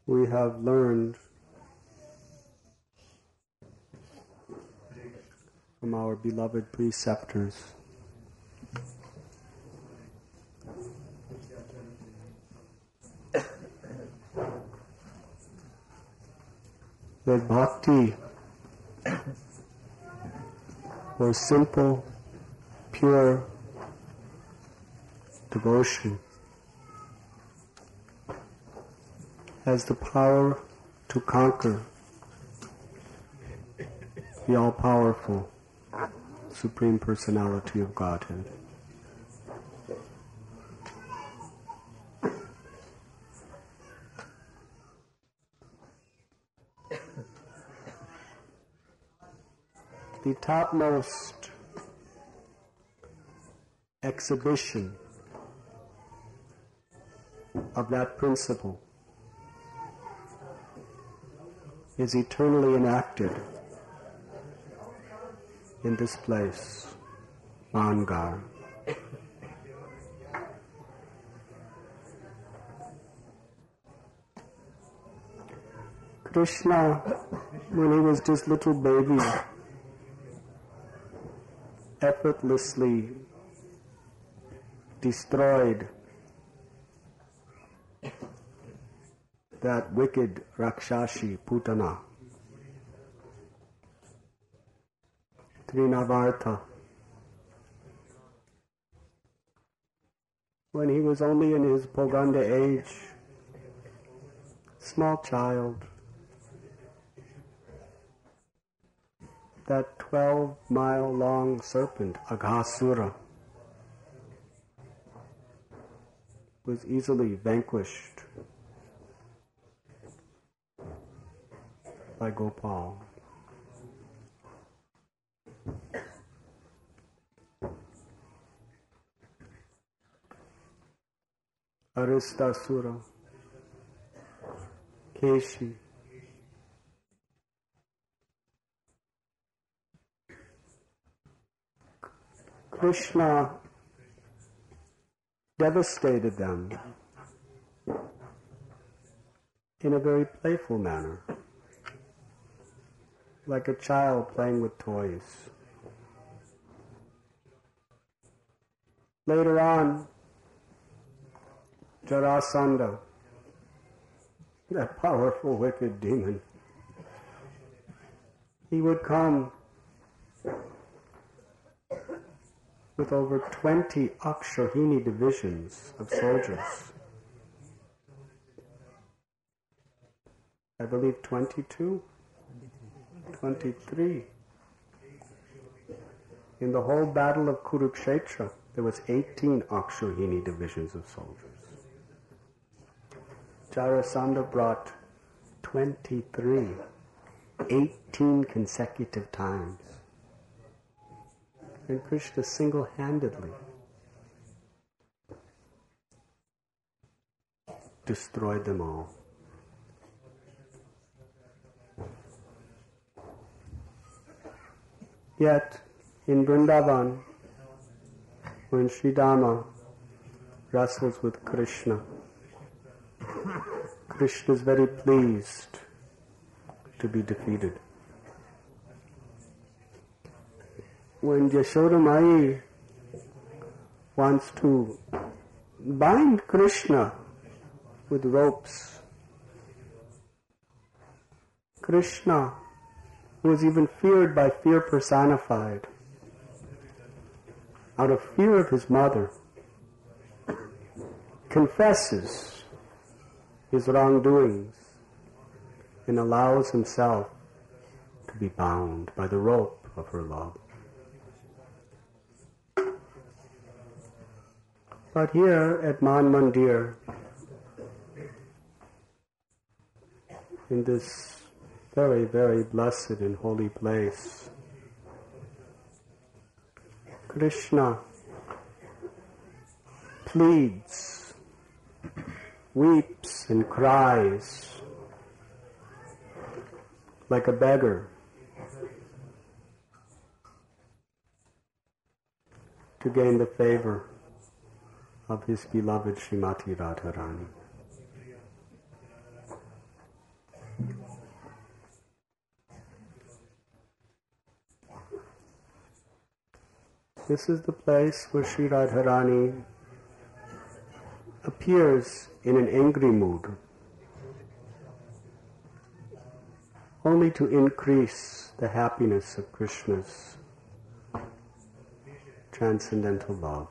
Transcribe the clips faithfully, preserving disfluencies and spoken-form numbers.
we have learned from our beloved preceptors that bhakti, or simple, pure devotion, has the power to conquer the all-powerful Supreme Personality of Godhead. The topmost exhibition of that principle is eternally enacted in this place, Mangar. Krishna, when he was just little baby, effortlessly destroyed that wicked Rakshashi Putana, Trinavarta. When he was only in his Poganda age, small child, that twelve-mile-long serpent, Aghasura, was easily vanquished by Gopal. Aristasura, Keshi, Krishna devastated them in a very playful manner, like a child playing with toys. Later on, Jarasandha, that powerful wicked demon, he would come with over twenty Akshauhini divisions of soldiers. I believe twenty-two, twenty-three. In the whole battle of Kurukshetra, there was eighteen Akshauhini divisions of soldiers. Jarasandha brought twenty-three, eighteen consecutive times. And Krishna single-handedly destroyed them all. Yet, in Vrindavan, when Sridhama wrestles with Krishna, Krishna is very pleased to be defeated. When Yashoda Mai wants to bind Krishna with ropes, Krishna, who is even feared by fear personified, out of fear of his mother, confesses his wrongdoings and allows himself to be bound by the rope of her love. But here at Man Mandir, in this very, very blessed and holy place, Krishna pleads, weeps and cries like a beggar to gain the favor of his beloved Srimati Radharani. This is the place where Sri Radharani appears in an angry mood, only to increase the happiness of Krishna's transcendental love.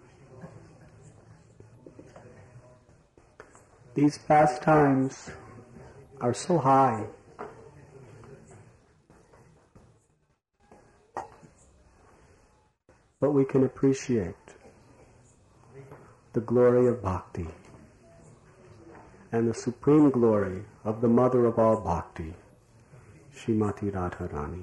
These pastimes are so high, but we can appreciate the glory of bhakti and the supreme glory of the mother of all bhakti, Srimati Radharani.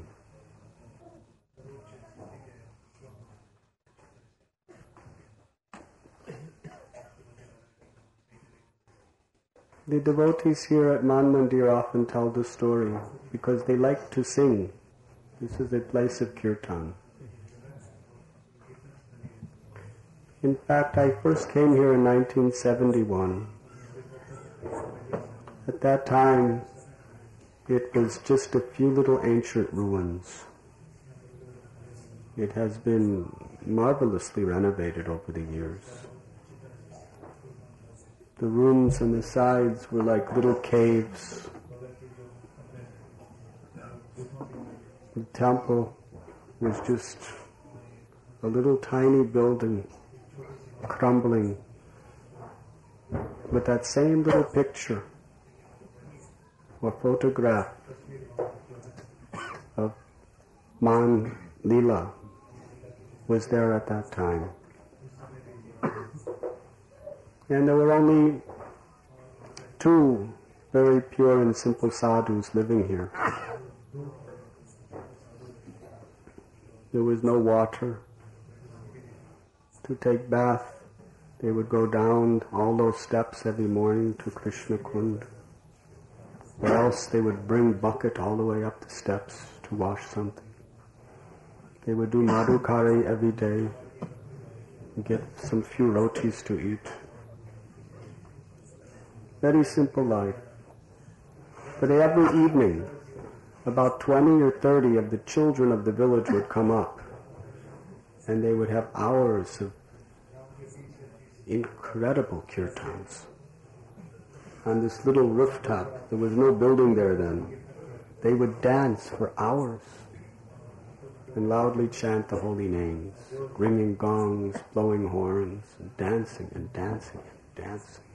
The devotees here at Man Mandir often tell the story because they like to sing. This is a place of kirtan. In fact, I first came here in nineteen seventy-one. At that time, it was just a few little ancient ruins. It has been marvelously renovated over the years. The rooms on the sides were like little caves. The temple was just a little tiny building crumbling with that same little picture or photograph of Man Lila was there at that time. And there were only two very pure and simple sadhus living here. There was no water to take bath. They would go down all those steps every morning to Krishna Kund. Or else they would bring bucket all the way up the steps to wash something. They would do madhukari every day, get some few rotis to eat. Very simple life. But every evening, about twenty or thirty of the children of the village would come up, and they would have hours of incredible kirtans. On this little rooftop, there was no building there then. They would dance for hours and loudly chant the holy names, ringing gongs, blowing horns, and dancing and dancing and dancing.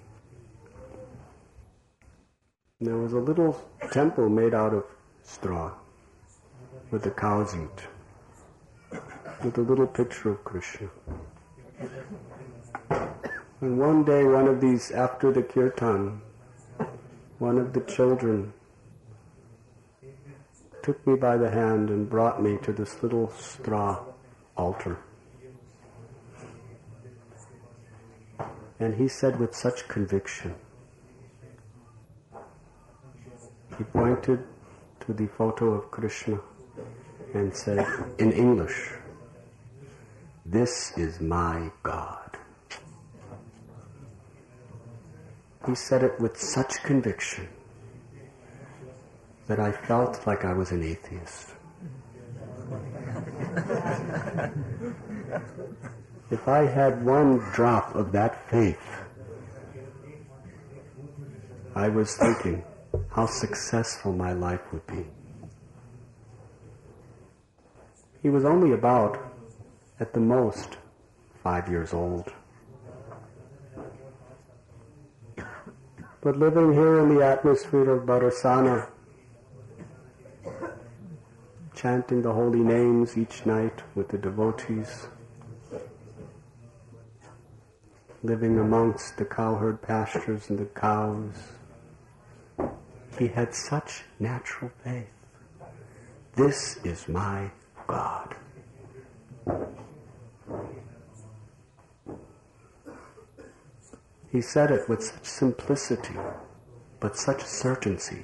There was a little temple made out of straw where the cows eat, with a little picture of Krishna. And one day, one of these, after the kirtan, one of the children took me by the hand and brought me to this little straw altar. And he said with such conviction, he pointed to the photo of Krishna and said in English, "This is my God." He said it with such conviction that I felt like I was an atheist. If I had one drop of that faith, I was thinking how successful my life would be. He was only about, at the most, five years old. But living here in the atmosphere of Barasana, chanting the holy names each night with the devotees, living amongst the cowherd pastures and the cows, he had such natural faith. This is my God. He said it with such simplicity, but such certainty.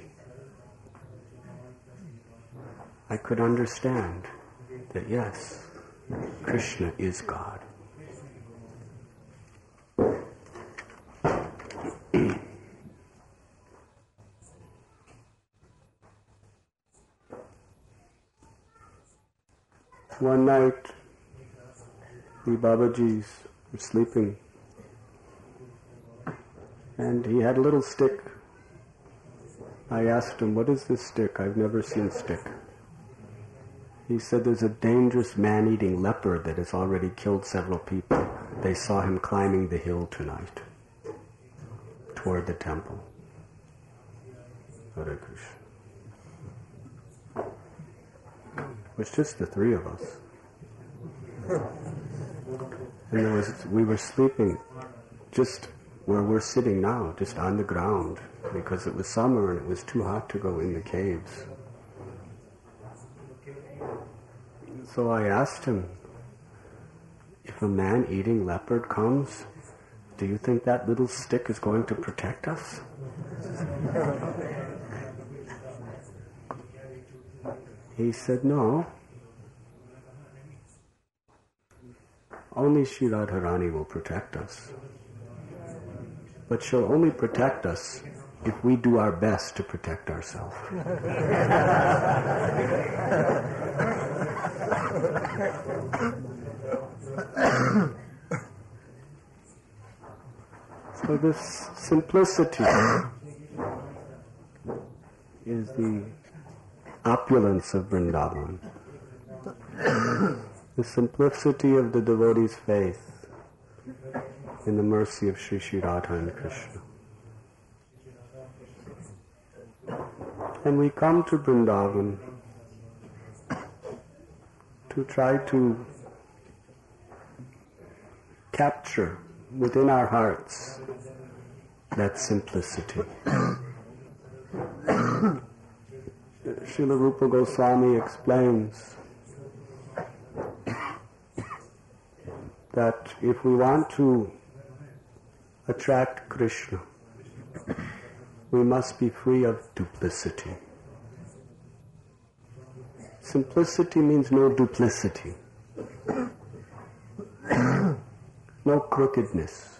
I could understand that yes, Krishna is God. One night, the Babajis were sleeping. And he had a little stick. I asked him, what is this stick? I've never seen stick. He said, there's a dangerous man-eating leopard that has already killed several people. They saw him climbing the hill tonight toward the temple. Hare Krishna. It was just the three of us. And there was, we were sleeping just where we're sitting now, just on the ground, because it was summer and it was too hot to go in the caves. So I asked him, if a man-eating leopard comes, do you think that little stick is going to protect us? He said, no. Only Shri Radharani will protect us. But she'll only protect us if we do our best to protect ourselves. So this simplicity is the opulence of Vrindavan. The simplicity of the devotee's faith in the mercy of Sri Sri Radha and Krishna. And we come to Vrindavan to try to capture within our hearts that simplicity. Srila Rupa Goswami explains that if we want to attract Krishna, we must be free of duplicity. Simplicity means no duplicity, no crookedness.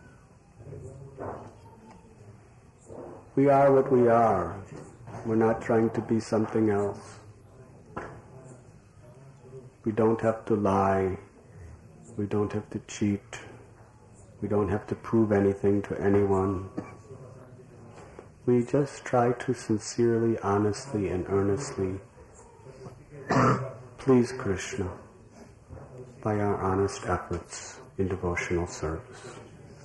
We are what we are. We're not trying to be something else. We don't have to lie. We don't have to cheat. We don't have to prove anything to anyone. We just try to sincerely, honestly, and earnestly please Krishna by our honest efforts in devotional service.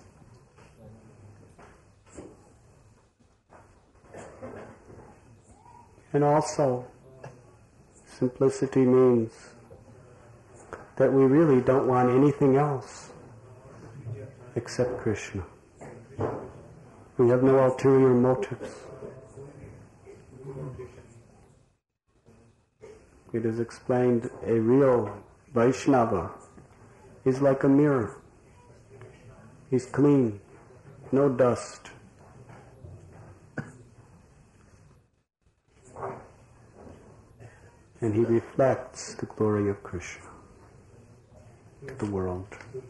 And also, simplicity means that we really don't want anything else except Krishna. We have no ulterior motives. It is explained a real Vaishnava is like a mirror. He's clean, no dust. And he reflects the glory of Krishna to the world.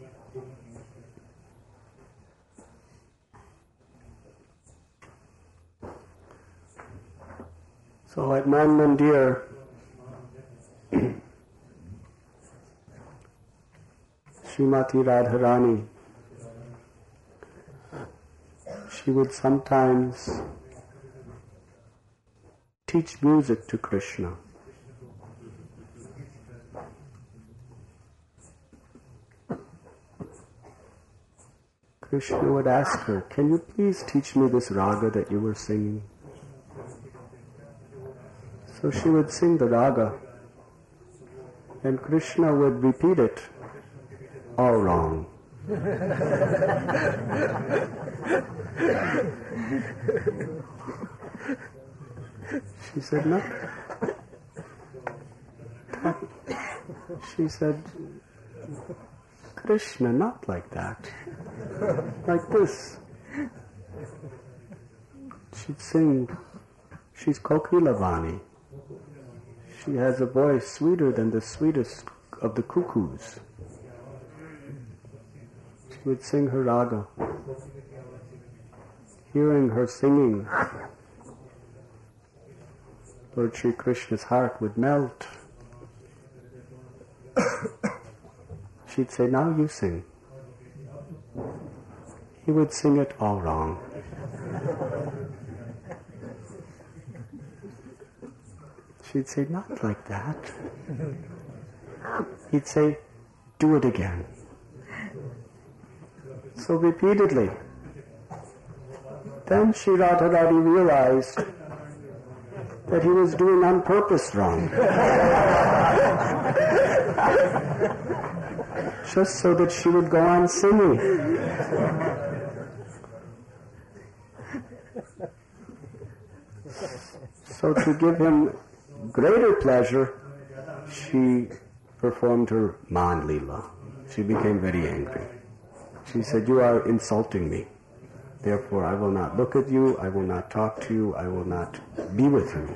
So at Man Mandir, Srimati Radharani, she would sometimes teach music to Krishna. Krishna would ask her, can you please teach me this raga that you were singing? So she would sing the raga, and Krishna would repeat it, all wrong. She said, no. She said, Krishna, not like that. Like this. She'd sing, she's Kokilavani. She has a voice sweeter than the sweetest of the cuckoos. She would sing her raga. Hearing her singing, Lord Sri Krishna's heart would melt. she'd say, now you sing. He would sing it all wrong. She'd say, not like that. He'd say, do it again. So repeatedly. Then Sri Radharani realized that he was doing on purpose wrong. Just so that she would go on singing. So to give him greater pleasure, she performed her Man Leela. She became very angry. She said, you are insulting me. Therefore, I will not look at you, I will not talk to you, I will not be with you.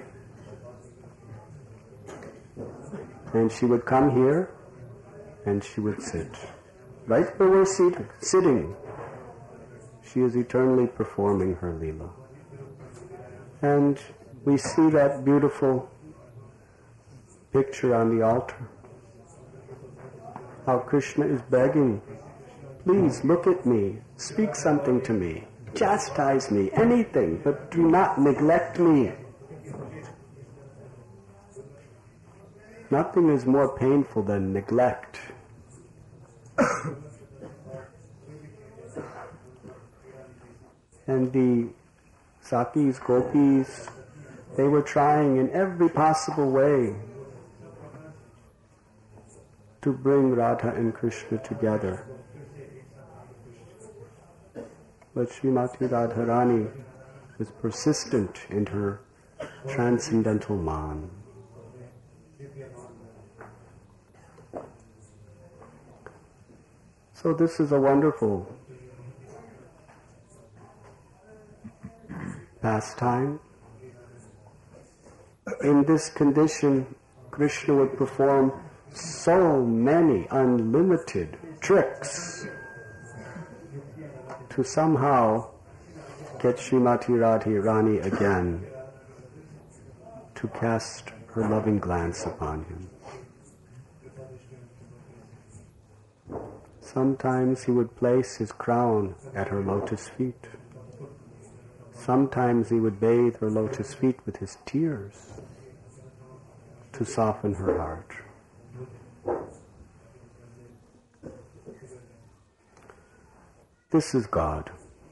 And she would come here, and she would sit. Right where we're seated, sitting. She is eternally performing her Leela. And we see that beautiful picture on the altar. How Krishna is begging, please look at me, speak something to me, chastise me, anything, but do not neglect me. Nothing is more painful than neglect. And the Sakis, Gopis, they were trying in every possible way to bring Radha and Krishna together. But Srimati Radharani was persistent in her transcendental man. So this is a wonderful pastime. In this condition, Krishna would perform so many unlimited tricks to somehow get Srimati Radharani again to cast her loving glance upon him. Sometimes he would place his crown at her lotus feet. Sometimes he would bathe her lotus feet with his tears to soften her heart. This is God.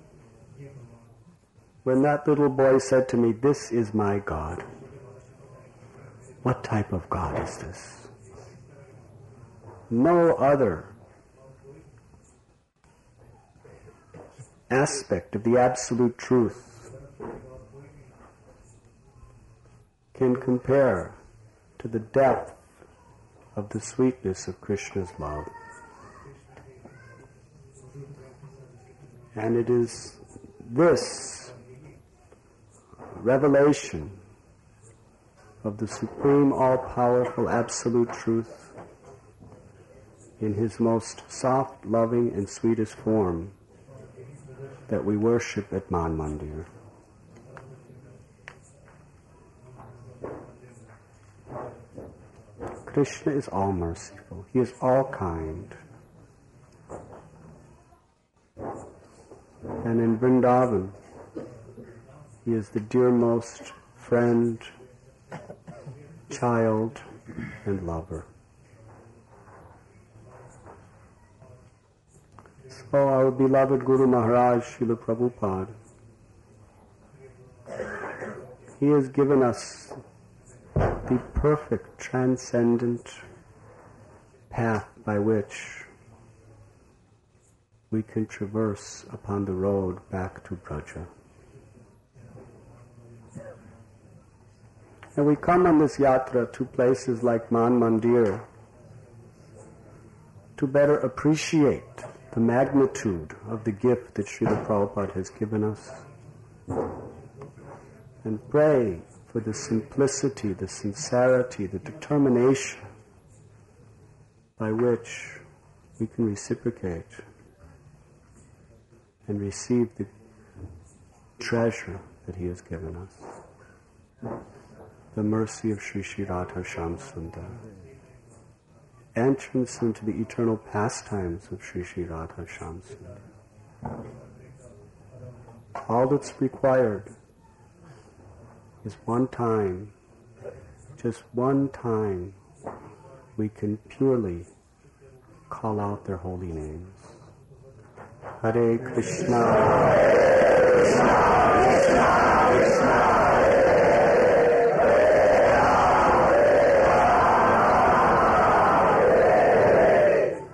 When that little boy said to me, this is my God, what type of God is this? No other aspect of the absolute truth can compare to the depth of the sweetness of Krishna's love. And it is this revelation of the supreme, all-powerful, absolute truth in his most soft, loving, and sweetest form that we worship at Man Mandir. Krishna is all merciful. He is all kind. And in Vrindavan, he is the dearmost friend, child, and lover. So our beloved Guru Maharaj, Srila Prabhupada, he has given us the perfect, transcendent path by which we can traverse upon the road back to Braja. And we come on this yatra to places like Man Mandir to better appreciate the magnitude of the gift that Srila Prabhupada has given us, and pray for the simplicity, the sincerity, the determination by which we can reciprocate and receive the treasure that he has given us, the mercy of Sri Sri Radha Shyam Sundar. entrance into the eternal pastimes of Sri Sri Radha Shyam Sundar. All that's required is one time, just one time, we can purely call out their holy names. Hare Krishna.